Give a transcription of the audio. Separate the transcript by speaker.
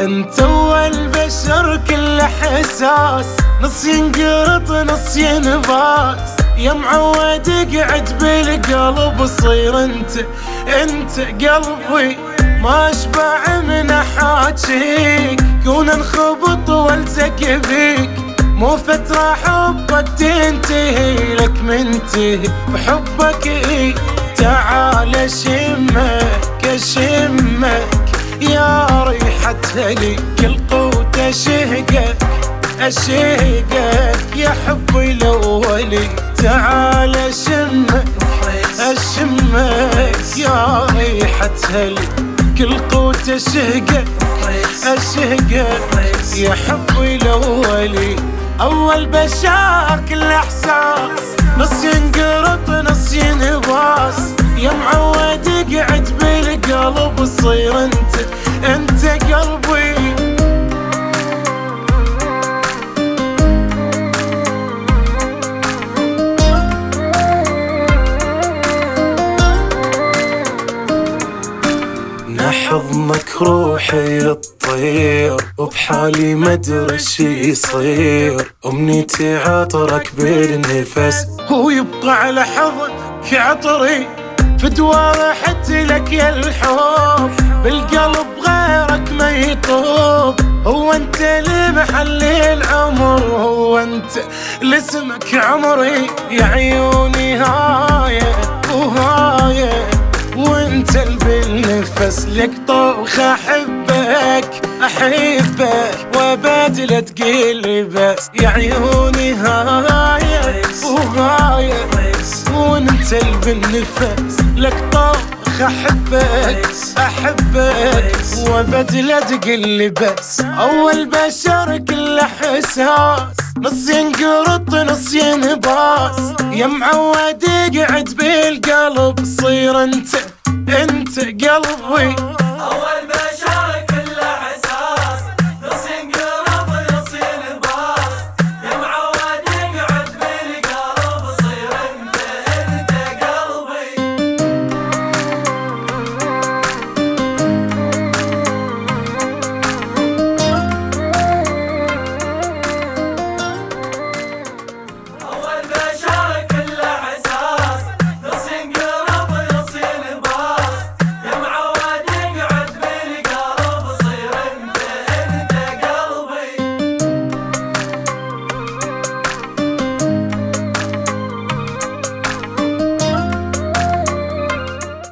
Speaker 1: انت اول بشر كل احساس، نص ينقرط نص ينباس، يا معود اقعد بالقلب صير انت قلبي. ما اشبع من احاجيك، كون انخبط والزق فيك، مو فترة حبك تنتهي لك منتهي بحبك إيه. تعال اشمك يا ريحة هلي، كل قوت اشهقك يا حبي الاولي. تعال اشمك يا ريحة هلي، كل قوت اشهقك يا حبي الاولي. اول بشار كل احساس، نص ينقرط نص ينباس، يا معود اقعد بالقلب صير انت قلبي. نحضنك روحي الطير، وبحالي مدري شي يصير، أمنيتي عطرك بالنفس، هو يبقى على حضنك عطري، فدوى رحت لك يا الحب، بالقلب غيرك ما يطوب. هو انت لمحل العمر، هو انت لاسمك عمري، يا عيوني هايه وهايه، وانت اللي بالنفس لك طوخ. احبك وبدل تقيل بس، يا عيوني هايه وهايه، وانت اللي بالنفس لك طوخ. احبك وبدل تقيل بس. اول بشر كل احساس، نص ينقرط نص ينباس، يا معود اقعد بالقلب صير انت قلبي.